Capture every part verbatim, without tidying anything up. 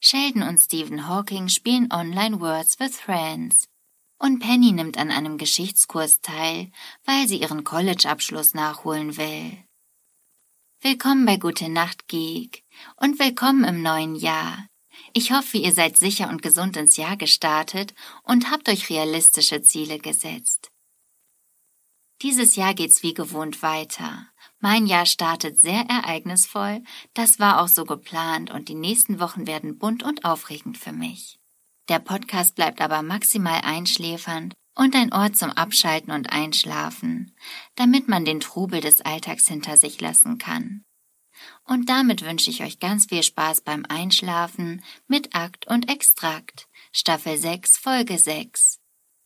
Sheldon und Stephen Hawking spielen online Words with Friends. Und Penny nimmt an einem Geschichtskurs teil, weil sie ihren College-Abschluss nachholen will. Willkommen bei Gute Nacht Geek und willkommen im neuen Jahr. Ich hoffe, ihr seid sicher und gesund ins Jahr gestartet und habt euch realistische Ziele gesetzt. Dieses Jahr geht's wie gewohnt weiter. Mein Jahr startet sehr ereignisvoll, das war auch so geplant und die nächsten Wochen werden bunt und aufregend für mich. Der Podcast bleibt aber maximal einschläfernd und ein Ort zum Abschalten und Einschlafen, damit man den Trubel des Alltags hinter sich lassen kann. Und damit wünsche ich euch ganz viel Spaß beim Einschlafen mit Akt und Extrakt, Staffel sechs, Folge sechs.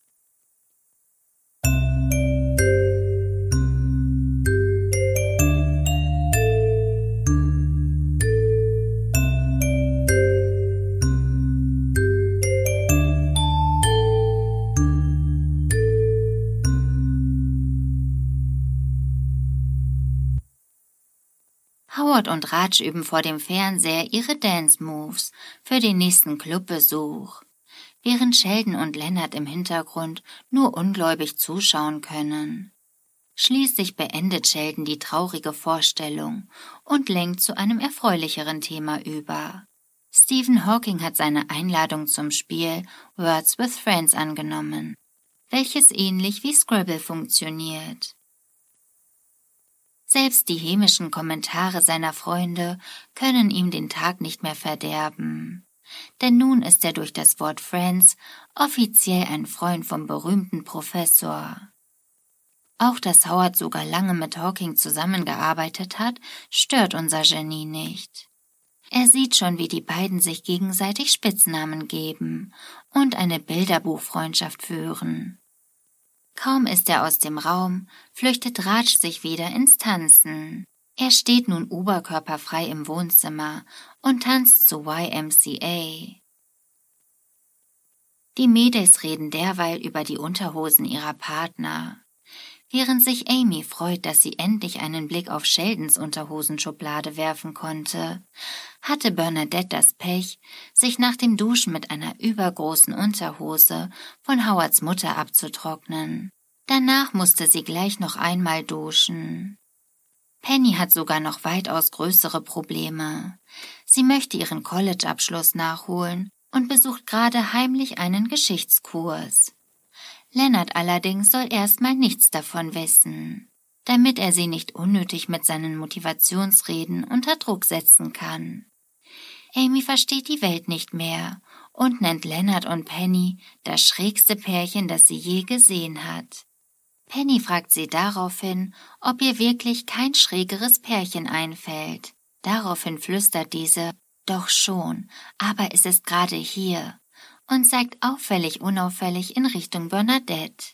Howard und Raj üben vor dem Fernseher ihre Dance-Moves für den nächsten Clubbesuch, während Sheldon und Leonard im Hintergrund nur ungläubig zuschauen können. Schließlich beendet Sheldon die traurige Vorstellung und lenkt zu einem erfreulicheren Thema über. Stephen Hawking hat seine Einladung zum Spiel Words with Friends angenommen, welches ähnlich wie Scrabble funktioniert. Selbst die hämischen Kommentare seiner Freunde können ihm den Tag nicht mehr verderben. Denn nun ist er durch das Wort Friends offiziell ein Freund vom berühmten Professor. Auch dass Howard sogar lange mit Hawking zusammengearbeitet hat, stört unser Genie nicht. Er sieht schon, wie die beiden sich gegenseitig Spitznamen geben und eine Bilderbuchfreundschaft führen. Kaum ist er aus dem Raum, flüchtet Raj sich wieder ins Tanzen. Er steht nun oberkörperfrei im Wohnzimmer und tanzt zu Y M C A. Die Mädels reden derweil über die Unterhosen ihrer Partner. Während sich Amy freut, dass sie endlich einen Blick auf Sheldons Unterhosenschublade werfen konnte, hatte Bernadette das Pech, sich nach dem Duschen mit einer übergroßen Unterhose von Howards Mutter abzutrocknen. Danach musste sie gleich noch einmal duschen. Penny hat sogar noch weitaus größere Probleme. Sie möchte ihren College-Abschluss nachholen und besucht gerade heimlich einen Geschichtskurs. Leonard allerdings soll erstmal nichts davon wissen, damit er sie nicht unnötig mit seinen Motivationsreden unter Druck setzen kann. Amy versteht die Welt nicht mehr und nennt Leonard und Penny das schrägste Pärchen, das sie je gesehen hat. Penny fragt sie daraufhin, ob ihr wirklich kein schrägeres Pärchen einfällt. Daraufhin flüstert diese, doch schon, aber es ist gerade hier, und zeigt auffällig unauffällig in Richtung Bernadette.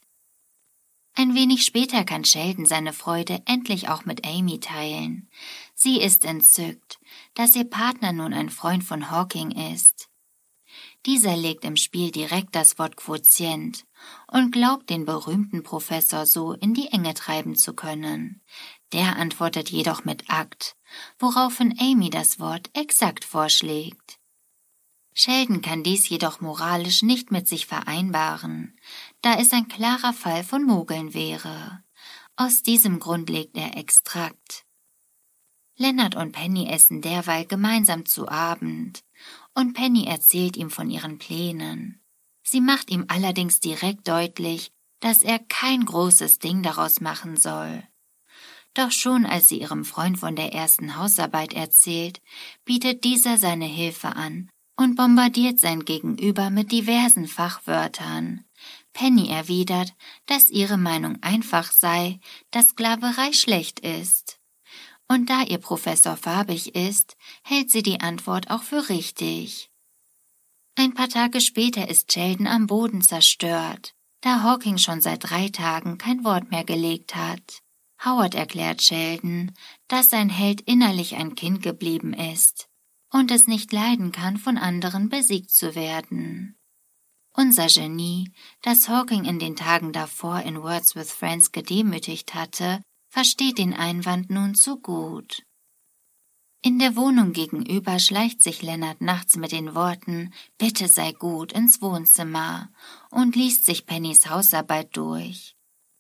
Ein wenig später kann Sheldon seine Freude endlich auch mit Amy teilen. Sie ist entzückt, dass ihr Partner nun ein Freund von Hawking ist. Dieser legt im Spiel direkt das Wort Quotient und glaubt, den berühmten Professor so in die Enge treiben zu können. Der antwortet jedoch mit Akt, woraufhin Amy das Wort exakt vorschlägt. Sheldon kann dies jedoch moralisch nicht mit sich vereinbaren, da es ein klarer Fall von Mogeln wäre. Aus diesem Grund legt er Extrakt. Leonard und Penny essen derweil gemeinsam zu Abend, und Penny erzählt ihm von ihren Plänen. Sie macht ihm allerdings direkt deutlich, dass er kein großes Ding daraus machen soll. Doch schon als sie ihrem Freund von der ersten Hausarbeit erzählt, bietet dieser seine Hilfe an und bombardiert sein Gegenüber mit diversen Fachwörtern. Penny erwidert, dass ihre Meinung einfach sei, dass Sklaverei schlecht ist. Und da ihr Professor farbig ist, hält sie die Antwort auch für richtig. Ein paar Tage später ist Sheldon am Boden zerstört, da Hawking schon seit drei Tagen kein Wort mehr gelegt hat. Howard erklärt Sheldon, dass sein Held innerlich ein Kind geblieben ist und es nicht leiden kann, von anderen besiegt zu werden. Unser Genie, das Hawking in den Tagen davor in Words with Friends gedemütigt hatte, versteht den Einwand nun zu gut. In der Wohnung gegenüber schleicht sich Leonard nachts mit den Worten »Bitte sei gut« ins Wohnzimmer und liest sich Pennys Hausarbeit durch.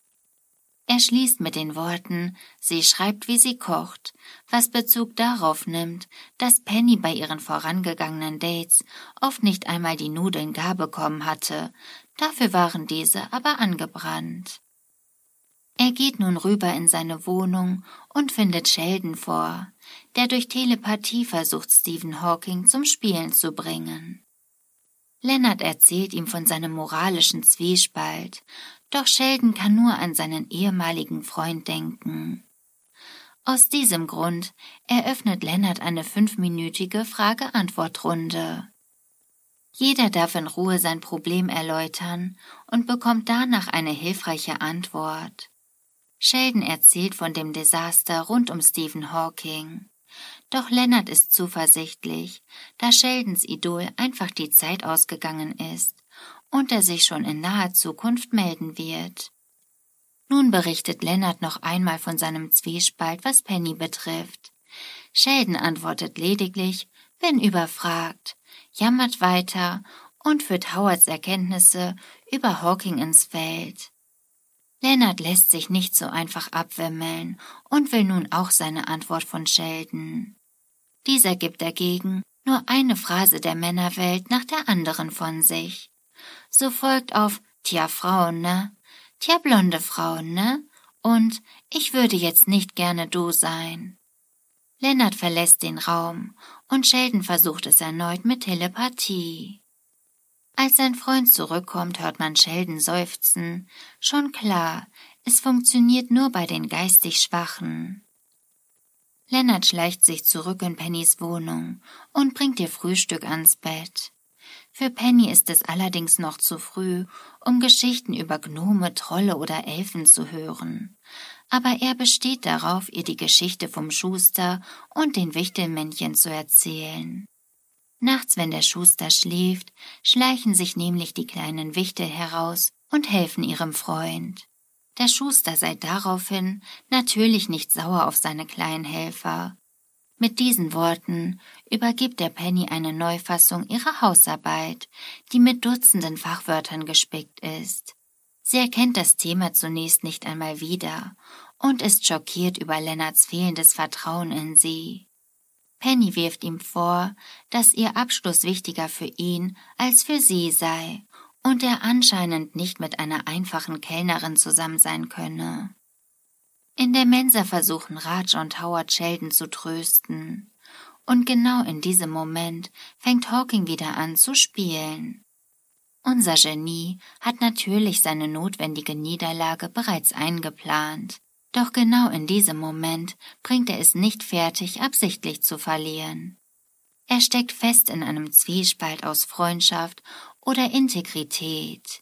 Er schließt mit den Worten »Sie schreibt, wie sie kocht«, was Bezug darauf nimmt, dass Penny bei ihren vorangegangenen Dates oft nicht einmal die Nudeln gar bekommen hatte, dafür waren diese aber angebrannt. Er geht nun rüber in seine Wohnung und findet Sheldon vor, der durch Telepathie versucht, Stephen Hawking zum Spielen zu bringen. Leonard erzählt ihm von seinem moralischen Zwiespalt, doch Sheldon kann nur an seinen ehemaligen Freund denken. Aus diesem Grund eröffnet Leonard eine fünfminütige Frage-Antwort-Runde. Jeder darf in Ruhe sein Problem erläutern und bekommt danach eine hilfreiche Antwort. Sheldon erzählt von dem Desaster rund um Stephen Hawking. Doch Leonard ist zuversichtlich, da Sheldons Idol einfach die Zeit ausgegangen ist und er sich schon in naher Zukunft melden wird. Nun berichtet Leonard noch einmal von seinem Zwiespalt, was Penny betrifft. Sheldon antwortet lediglich, wenn überfragt, jammert weiter und führt Howards Erkenntnisse über Hawking ins Feld. Leonard lässt sich nicht so einfach abwimmeln und will nun auch seine Antwort von Sheldon. Dieser gibt dagegen nur eine Phrase der Männerwelt nach der anderen von sich. So folgt auf »Tja, Frauen, ne? Tja, blonde Frauen, ne? Und ich würde jetzt nicht gerne du sein.« Leonard verlässt den Raum und Sheldon versucht es erneut mit Telepathie. Als sein Freund zurückkommt, hört man Sheldon seufzen. Schon klar, es funktioniert nur bei den geistig Schwachen. Leonard schleicht sich zurück in Pennys Wohnung und bringt ihr Frühstück ans Bett. Für Penny ist es allerdings noch zu früh, um Geschichten über Gnome, Trolle oder Elfen zu hören. Aber er besteht darauf, ihr die Geschichte vom Schuster und den Wichtelmännchen zu erzählen. Nachts, wenn der Schuster schläft, schleichen sich nämlich die kleinen Wichtel heraus und helfen ihrem Freund. Der Schuster sei daraufhin natürlich nicht sauer auf seine kleinen Helfer. Mit diesen Worten übergibt er Penny eine Neufassung ihrer Hausarbeit, die mit Dutzenden Fachwörtern gespickt ist. Sie erkennt das Thema zunächst nicht einmal wieder und ist schockiert über Leonards fehlendes Vertrauen in sie. Penny wirft ihm vor, dass ihr Abschluss wichtiger für ihn als für sie sei und er anscheinend nicht mit einer einfachen Kellnerin zusammen sein könne. In der Mensa versuchen Raj und Howard Sheldon zu trösten. Und genau in diesem Moment fängt Hawking wieder an zu spielen. Unser Genie hat natürlich seine notwendige Niederlage bereits eingeplant. Doch genau in diesem Moment bringt er es nicht fertig, absichtlich zu verlieren. Er steckt fest in einem Zwiespalt aus Freundschaft oder Integrität.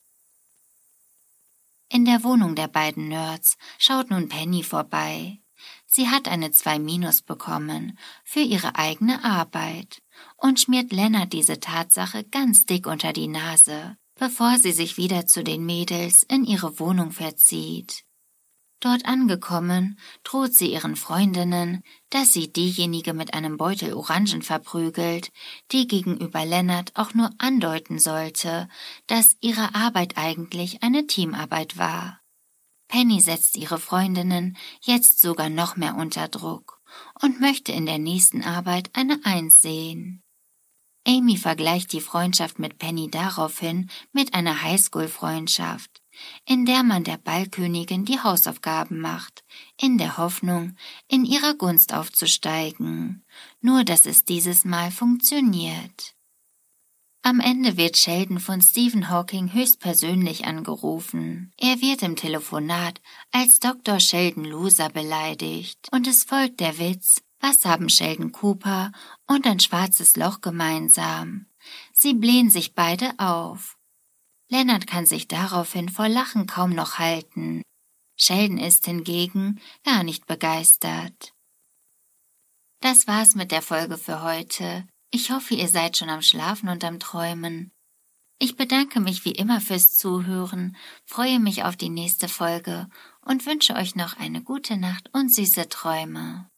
In der Wohnung der beiden Nerds schaut nun Penny vorbei. Sie hat eine zwei Minus bekommen für ihre eigene Arbeit und schmiert Leonard diese Tatsache ganz dick unter die Nase, bevor sie sich wieder zu den Mädels in ihre Wohnung verzieht. Dort angekommen, droht sie ihren Freundinnen, dass sie diejenige mit einem Beutel Orangen verprügelt, die gegenüber Leonard auch nur andeuten sollte, dass ihre Arbeit eigentlich eine Teamarbeit war. Penny setzt ihre Freundinnen jetzt sogar noch mehr unter Druck und möchte in der nächsten Arbeit eine Eins sehen. Amy vergleicht die Freundschaft mit Penny daraufhin mit einer Highschool-Freundschaft, in der man der Ballkönigin die Hausaufgaben macht, in der Hoffnung, in ihrer Gunst aufzusteigen, nur dass es dieses Mal funktioniert. Am Ende wird Sheldon von Stephen Hawking höchstpersönlich angerufen. Er wird im Telefonat als Doktor Sheldon Loser beleidigt und es folgt der Witz: Was haben Sheldon Cooper und ein schwarzes Loch gemeinsam? Sie blähen sich beide auf. Leonard kann sich daraufhin vor Lachen kaum noch halten. Sheldon ist hingegen gar nicht begeistert. Das war's mit der Folge für heute. Ich hoffe, ihr seid schon am Schlafen und am Träumen. Ich bedanke mich wie immer fürs Zuhören, freue mich auf die nächste Folge und wünsche euch noch eine gute Nacht und süße Träume.